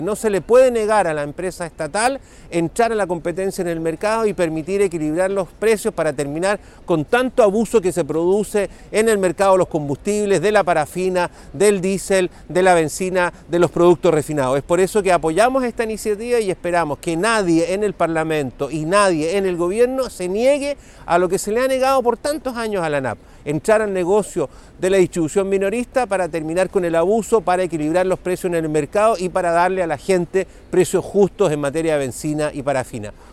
No se le puede negar a la empresa estatal entrar a la competencia en el mercado y permitir equilibrar los precios para terminar con tanto abuso que se produce en el mercado de los combustibles, de la parafina, del diésel, de la benzina, de los productos refinados. Es por eso que apoyamos esta iniciativa y esperamos que nadie en el Parlamento y nadie en el gobierno se niegue a lo que se le ha negado por tantos años a la ANAP. Entrar al negocio de la distribución minorista para terminar con el abuso, para equilibrar los precios en el mercado y para darle a la gente precios justos en materia de benzina y parafina.